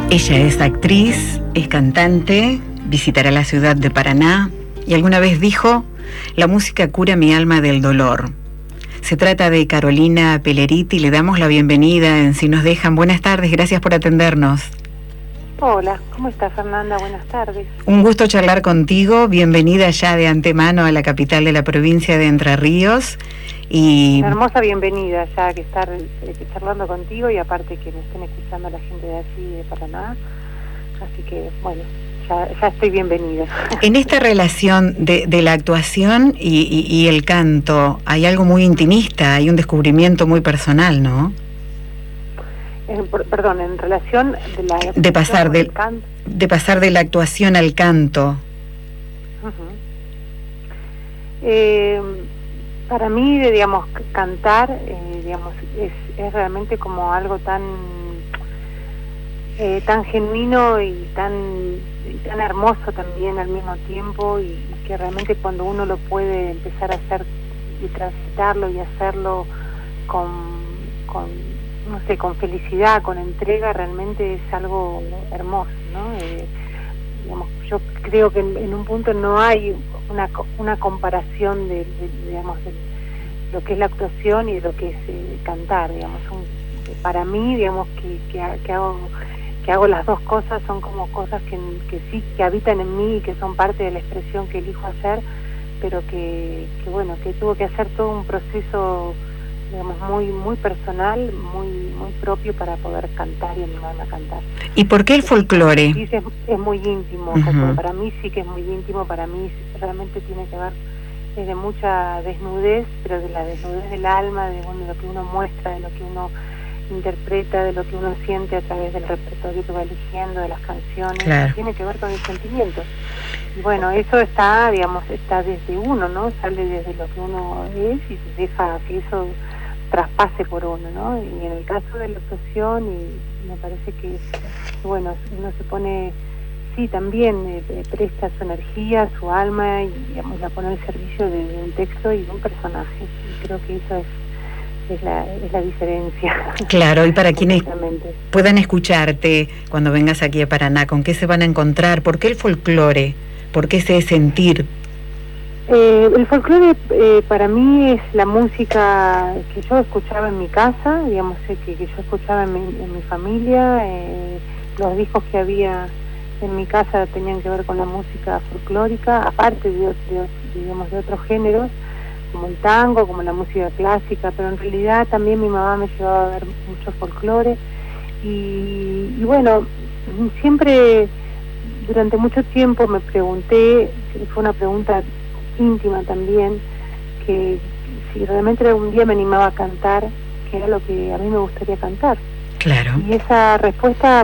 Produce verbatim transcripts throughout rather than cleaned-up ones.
Ella es actriz, es cantante, visitará la ciudad de Paraná y alguna vez dijo: la música cura mi alma del dolor. Se trata de Carolina Pelleriti, le damos la bienvenida en Si Nos Dejan. Buenas tardes, gracias por atendernos. Hola, ¿cómo estás, Fernanda? Buenas tardes. Un gusto charlar contigo, bienvenida ya de antemano a la capital de la provincia de Entre Ríos. Y una hermosa bienvenida ya que estar eh, charlando contigo y aparte que me estén escuchando la gente de allí de Paraná, así que bueno, ya, ya estoy bienvenida. En esta relación de, de la actuación y, y, y el canto hay algo muy intimista, hay un descubrimiento muy personal, ¿no? Eh, por, perdón, en relación de la de pasar del canto, de pasar de la actuación al canto. Uh-huh. eh, Para mí, digamos, cantar, eh, digamos, es, es realmente como algo tan eh, tan genuino y tan y tan hermoso también al mismo tiempo, y, y que realmente cuando uno lo puede empezar a hacer y transitarlo y hacerlo con, con no sé, con felicidad, con entrega, realmente es algo hermoso, ¿no? Eh, digamos, yo creo que en, en un punto no hay una una comparación de, de digamos de lo que es la actuación y de lo que es eh, cantar, digamos. Un, para mí, digamos, que, que, que hago que hago las dos cosas, son como cosas que, que sí, que habitan en mí y que son parte de la expresión que elijo hacer, pero que, que bueno, que tuvo que hacer todo un proceso, digamos, muy muy personal, muy muy propio para poder cantar y animarme a cantar. ¿Y por qué el folclore? Sí, es, es muy íntimo, uh-huh. Para mí sí que es muy íntimo, para mí realmente tiene que ver desde mucha desnudez, pero de la desnudez del alma, de, bueno, de lo que uno muestra, de lo que uno interpreta, de lo que uno siente a través del repertorio que va eligiendo, de las canciones, claro. Tiene que ver con el sentimiento. Y bueno, eso está, digamos, está desde uno, ¿no? Sale desde lo que uno es y se deja que eso traspase por uno, ¿no? Y en el caso de la actuación, y me parece que, bueno, uno se pone, sí, también eh, presta su energía, su alma, y digamos, la pone al servicio de, de un texto y de un personaje. Y creo que eso es, es, la, es la diferencia. Claro, y para quienes puedan escucharte cuando vengas aquí a Paraná, ¿con qué se van a encontrar? ¿Por qué el folclore? ¿Por qué ese sentir? Eh, el folclore eh, para mí es la música que yo escuchaba en mi casa, digamos, eh, que, que yo escuchaba en mi, en mi familia. Eh, los discos que había en mi casa tenían que ver con la música folclórica, aparte de, de, digamos, de otros géneros, como el tango, como la música clásica, pero en realidad también mi mamá me llevaba a ver mucho folclore. Y, y bueno, siempre, durante mucho tiempo me pregunté, fue una pregunta íntima también, que si realmente algún día me animaba a cantar, que era lo que a mí me gustaría cantar. Claro. Y esa respuesta,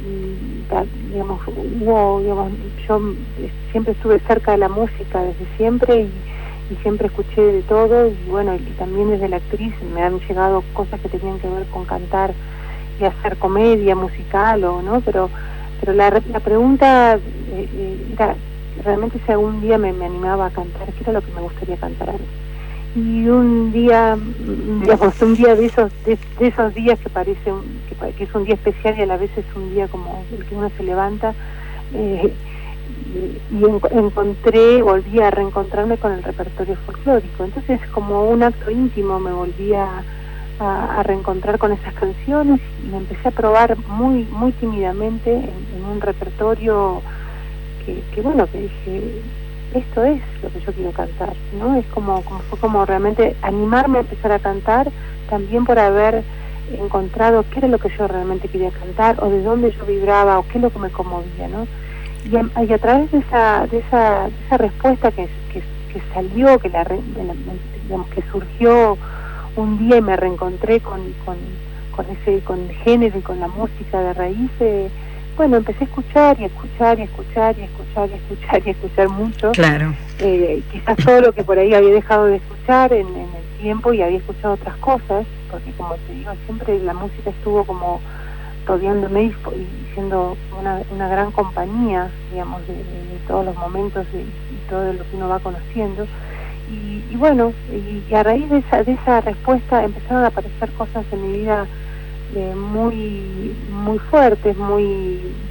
digamos, hubo, digamos, yo siempre estuve cerca de la música desde siempre y, y siempre escuché de todo, y bueno, y también desde la actriz me han llegado cosas que tenían que ver con cantar y hacer comedia musical, o no, pero pero la, la pregunta eh, era realmente si algún día me, me animaba a cantar, qué era lo que me gustaría cantar a mí. Y un día, digamos, un día de esos de, de esos días que parece un, que, que es un día especial y a la vez es un día como el que uno se levanta, eh, y, y en, encontré, volví a reencontrarme con el repertorio folclórico. Entonces, como un acto íntimo, me volví a, a, a reencontrar con esas canciones y me empecé a probar muy muy tímidamente en, en un repertorio que, que bueno, que dije, esto es lo que yo quiero cantar, ¿no? Es como, como fue como realmente animarme a empezar a cantar, también por haber encontrado qué era lo que yo realmente quería cantar, o de dónde yo vibraba, o qué es lo que me conmovía, ¿no? Y a, y a través de esa, de esa, de esa respuesta que, que, que salió, que la, digamos, que surgió un día y me reencontré con, con, con ese, con el género y con la música de raíz, eh, bueno, empecé a escuchar y a escuchar y a escuchar y a escuchar y a escuchar y a escuchar mucho. Claro. Eh, quizás todo lo que por ahí había dejado de escuchar en, en el tiempo, y había escuchado otras cosas, porque como te digo, siempre la música estuvo como rodeándome y, y siendo una, una gran compañía, digamos, de, de, de todos los momentos y, y todo lo que uno va conociendo. Y, y bueno, y, y a raíz de esa, de esa respuesta empezaron a aparecer cosas en mi vida eh, muy muy fuertes, muy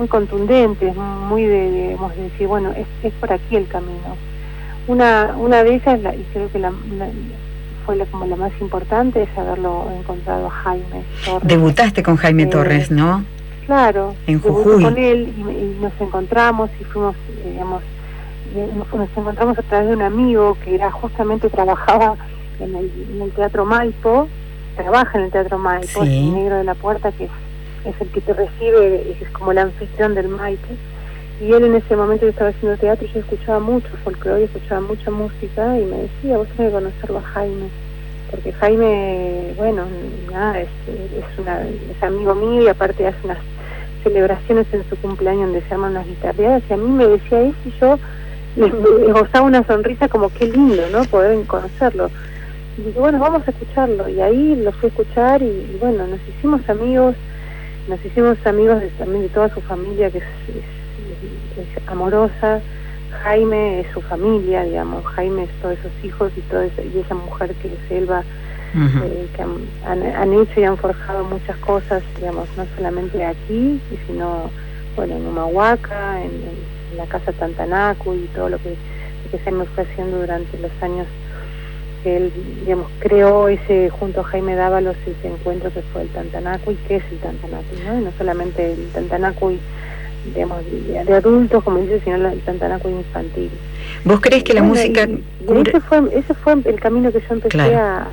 muy contundentes, muy de, digamos, de decir, bueno, es, es por aquí el camino. Una una de ellas, la, y creo que la, la fue la, como la más importante, es haberlo encontrado a Jaime Torres. Debutaste con Jaime eh, Torres, ¿no? Claro, en Jujuy. Con él y, y nos encontramos y fuimos, digamos, nos encontramos a través de un amigo que era justamente trabajaba en el, en el Teatro Maipo, trabaja en el Teatro Maipo, sí. El Negro de la Puerta, que es, es el que te recibe, es como el anfitrión del Maipo. Y él en ese momento yo estaba haciendo teatro, yo escuchaba mucho folclore, escuchaba mucha música y me decía, vos tenés que conocerlo a Jaime, porque Jaime, bueno, nada, es, es, una, es amigo mío y aparte hace unas celebraciones en su cumpleaños donde se arman unas guitarreadas y a mí me decía eso y yo le, le gozaba una sonrisa como qué lindo, ¿no? Poder conocerlo. Y dije, bueno, vamos a escucharlo. Y ahí lo fui a escuchar y, y bueno, nos hicimos amigos, nos hicimos amigos de, también de toda su familia que es, es, es amorosa. Jaime es su familia, digamos, Jaime es todos esos hijos y toda esa, y esa mujer que es Elba, uh-huh. eh, que han, han, han hecho y han forjado muchas cosas, digamos, no solamente aquí, sino, bueno, en Humahuaca, en, en la Casa Tantanacu y todo lo que, lo que Jaime fue haciendo durante los años que él, digamos, creó ese, junto a Jaime Dávalos, ese encuentro que fue el Tantanacu y que es el Tantanacu, ¿no? Y no solamente el Tantanacu y digamos, de, de adultos, como dice, sino el Tantanacu infantil. ¿Vos crees que la bueno, música... Y, y ese, fue, ese fue el camino que yo empecé claro. a,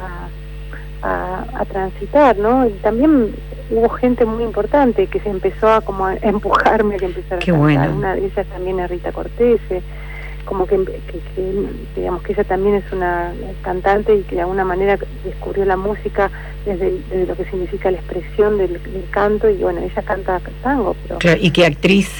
a, a transitar, ¿no? Y también hubo gente muy importante que se empezó a como a empujarme a que empezara Qué a cantar. Bueno. Una de ellas también es Rita Cortés, como que, que, que digamos que ella también es una cantante y que de alguna manera descubrió la música desde, desde lo que significa la expresión del, del canto, y bueno, ella canta tango, pero... Claro, ¿y qué actriz?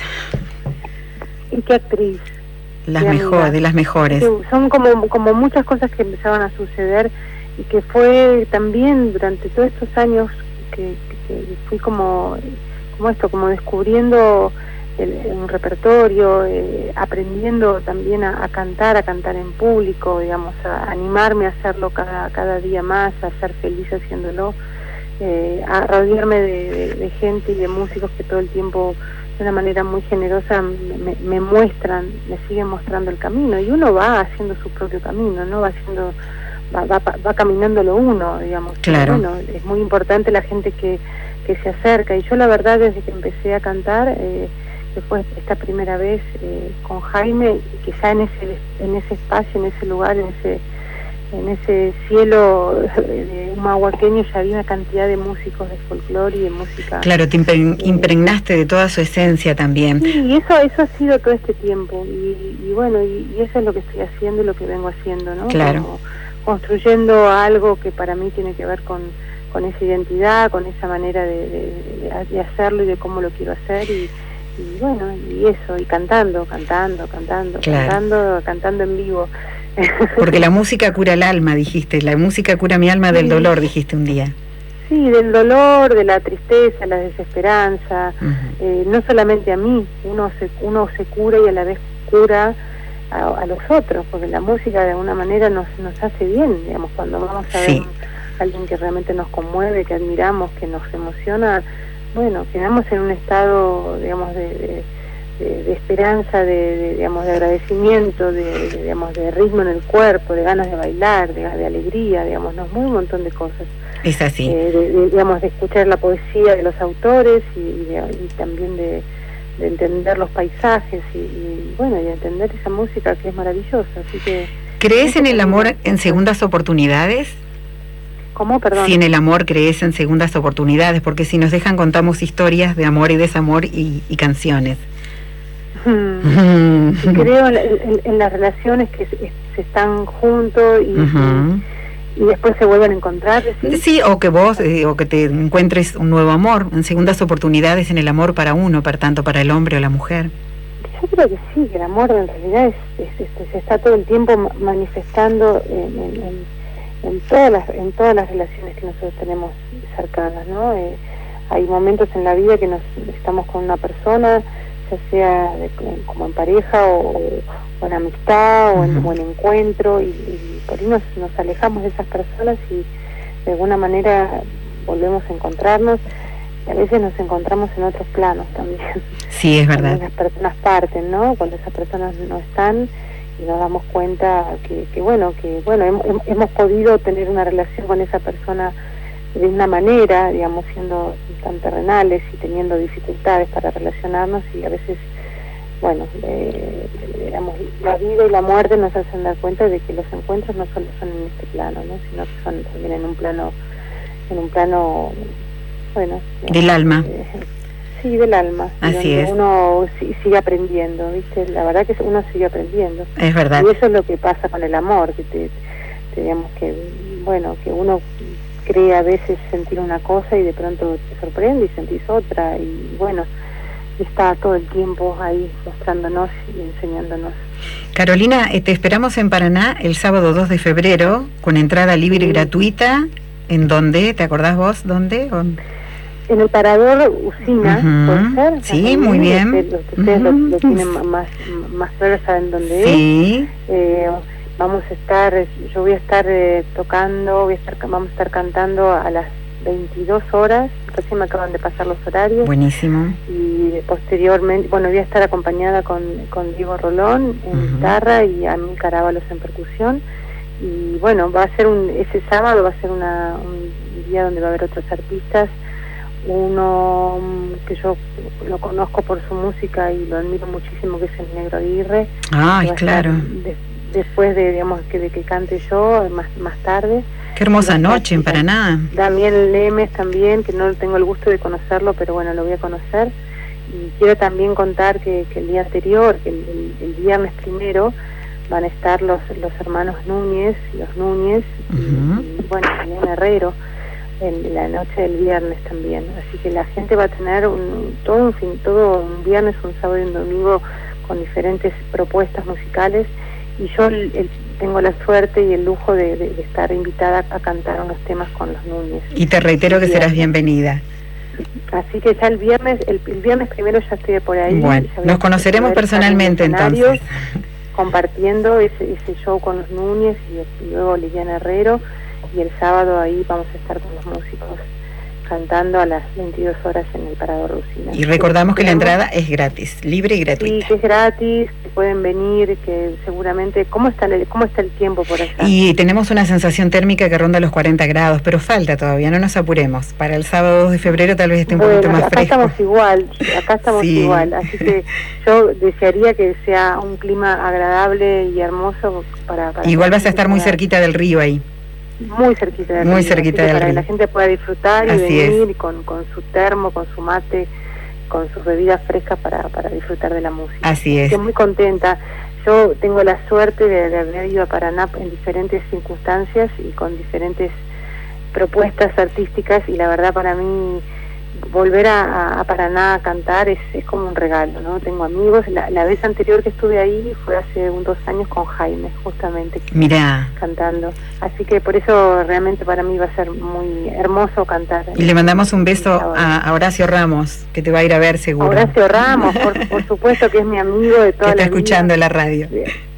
¿Y qué actriz? Las mejores, de las mejores. Son como, como muchas cosas que empezaban a suceder y que fue también durante todos estos años que, que, que fui como, como esto, como descubriendo el, un repertorio, eh, aprendiendo también a, a cantar, a cantar en público, digamos, a animarme a hacerlo cada, cada día más, a ser feliz haciéndolo, eh, a rodearme de, de, de gente y de músicos que todo el tiempo de una manera muy generosa me, me muestran, me siguen mostrando el camino, y uno va haciendo su propio camino, no va haciendo, va, va, va caminándolo uno, digamos. Claro. Bueno, es muy importante la gente que, que se acerca, y yo la verdad desde que empecé a cantar, eh, que fue esta primera vez eh, con Jaime, que ya en ese, en ese espacio, en ese lugar, en ese en ese cielo de humahuaqueño ya había una cantidad de músicos de folclore y de música. Claro, te impregnaste de toda su esencia también. Sí, y eso eso ha sido todo este tiempo, y, y bueno, y, y eso es lo que estoy haciendo y lo que vengo haciendo, ¿no? Claro. Como construyendo algo que para mí tiene que ver con, con esa identidad, con esa manera de, de, de hacerlo y de cómo lo quiero hacer, y, y bueno, y eso, y cantando, cantando, cantando, claro. cantando, cantando en vivo. Porque la música cura el alma, dijiste, la música cura mi alma del dolor, dijiste un día. Sí, del dolor, de la tristeza, la desesperanza, uh-huh. eh, no solamente a mí, uno se, uno se cura y a la vez cura a, a los otros, porque la música de alguna manera nos, nos hace bien, digamos, cuando vamos a sí. ver a alguien que realmente nos conmueve, que admiramos, que nos emociona, bueno, quedamos en un estado, digamos, de... de De, de esperanza, de, de, digamos, de agradecimiento, de, de, digamos, de ritmo en el cuerpo, de ganas de bailar, de, de alegría, digamos, nos mueve un montón de cosas. Es así. Eh, de, de, digamos, de escuchar la poesía de los autores y, y, de, y también de, de entender los paisajes y, y, bueno, y de entender esa música que es maravillosa. Así que... ¿Crees en el amor en segundas oportunidades? ¿Cómo? Perdón. Si en el amor crees en segundas oportunidades, porque si nos dejan contamos historias de amor y desamor y, y canciones. Hmm. Creo en, en, en las relaciones que se, se están juntos y, uh-huh. y, y después se vuelven a encontrar. ¿sí? Sí, o que vos, eh, o que te encuentres un nuevo amor, en segundas oportunidades en el amor para uno, para tanto para el hombre o la mujer. Yo creo que sí, que el amor en realidad es, es, es, se está todo el tiempo manifestando en, en, en, en, todas las, en todas las relaciones que nosotros tenemos cercanas, ¿no? Eh, hay momentos en la vida que nos estamos con una persona, ya sea de, como en pareja o, o en amistad o en, uh-huh. o en encuentro, y, y por ahí nos, nos alejamos de esas personas y de alguna manera volvemos a encontrarnos. a veces nos encontramos en otros planos también. Sí, es verdad. Cuando las personas parten, ¿no? Cuando esas personas no están y nos damos cuenta que, que bueno, que bueno, hemos, hemos podido tener una relación con esa persona de una manera, digamos, siendo tan terrenales y teniendo dificultades para relacionarnos, y a veces, bueno, eh, digamos, la vida y la muerte nos hacen dar cuenta de que los encuentros no solo son en este plano, ¿no? Sino que son también en un plano, en un plano, bueno, del alma. Eh, sí, del alma. Así donde es. Uno sigue aprendiendo, ¿viste? La verdad que uno sigue aprendiendo. Es verdad. Y eso es lo que pasa con el amor, que te, te digamos que, bueno, que uno cree a veces sentir una cosa y de pronto te sorprende y sentís otra, y bueno, está todo el tiempo ahí mostrándonos y enseñándonos. Carolina, eh, te esperamos en Paraná el sábado dos de febrero con entrada libre y gratuita. ¿En dónde? ¿Te acordás vos? ¿Dónde? ¿O? En el Parador Usina, uh-huh. ¿puede ser? Sí, muy Usina, bien. Ustedes, los, ustedes uh-huh. lo, lo tienen más, más claro, saben dónde sí. es. Eh, vamos a estar, yo voy a estar eh, tocando, voy a estar, vamos a estar cantando a las veintidós horas, recién me acaban de pasar los horarios. Buenísimo. Y posteriormente, bueno, voy a estar acompañada con, con Diego Rolón en uh-huh. guitarra y Amílcar Ábalos en percusión. Y bueno, va a ser un, ese sábado va a ser una, un día donde va a haber otros artistas. Uno que yo lo conozco por su música y lo admiro muchísimo, que es el Negro Aguirre. Ay, claro. De, después de, digamos, que de que cante yo, más más tarde. Qué hermosa noche en Paraná. Damián Lemes también, que no tengo el gusto de conocerlo, pero bueno, lo voy a conocer. Y quiero también contar que, que el día anterior, que el, el, el viernes primero, van a estar los los hermanos Núñez, los Núñez, uh-huh. y, y bueno, también Herrero, en la noche del viernes también. Así que la gente va a tener un, todo un fin, todo un viernes, un sábado y un domingo con diferentes propuestas musicales, y yo el, el, tengo la suerte y el lujo de, de, de estar invitada a cantar unos temas con los Núñez. Y te reitero que serás bienvenida. Así que ya el viernes, el, el viernes primero ya estoy por ahí. Bueno, nos conoceremos personalmente entonces. Compartiendo ese, ese show con los Núñez y, y luego Liliana Herrero, y el sábado ahí vamos a estar con los músicos cantando a las veintidós horas en el Parador Usina. Y recordamos que la entrada es gratis, libre y gratuita. Sí, que es gratis, que pueden venir, que seguramente... ¿Cómo está el, cómo está el tiempo por allá? Y tenemos una sensación térmica que ronda los cuarenta grados, pero falta todavía, no nos apuremos. Para el sábado dos de febrero tal vez esté un bueno, poquito más acá fresco. Estamos igual, acá estamos sí. igual, así que yo desearía que sea un clima agradable y hermoso para... para igual vas a estar muy cerquita del río ahí. Muy cerquita del muy río, cerquita del para río. que la gente pueda disfrutar y así venir es. con, con su termo, con su mate, con sus bebidas frescas para, para disfrutar de la música. Así es. Estoy muy contenta. Yo tengo la suerte de, de haber ido a Paraná en diferentes circunstancias y con diferentes propuestas artísticas, y la verdad para mí volver a, a Paraná a cantar es, es como un regalo, ¿no? Tengo amigos. La, la vez anterior que estuve ahí fue hace un, dos años con Jaime, justamente. Mirá. Cantando. Así que por eso realmente para mí va a ser muy hermoso cantar. Y le mandamos un beso a, a Horacio Ramos, que te va a ir a ver seguro. Horacio Ramos, por, por supuesto que es mi amigo de toda que la está escuchando vida. la radio.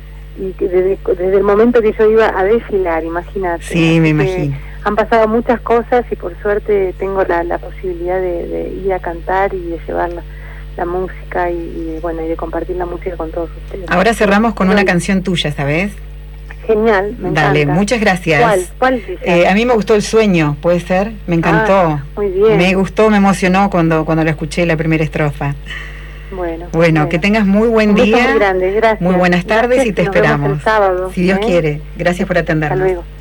Y que desde, desde el momento que yo iba a desfilar, imagínate. Sí, me imagino. Han pasado muchas cosas y por suerte tengo la, la posibilidad de, de ir a cantar y de llevar la, la música y, y de, bueno, y de compartir la música con todos ustedes. Ahora cerramos con una canción tuya, ¿sabes? Genial, me Dale, encanta. Muchas gracias. ¿Cuál? ¿Cuál es esa? Eh, a mí me gustó El Sueño, ¿puede ser? Me encantó. Ah, muy bien. Me gustó, me emocionó cuando, cuando la escuché la primera estrofa. Bueno, bueno, bueno, que tengas muy buen un día. Muy grande, gracias. Muy buenas tardes gracias, y te nos esperamos. vemos el sábado, si Dios ¿eh? quiere. Gracias por atendernos. Hasta luego.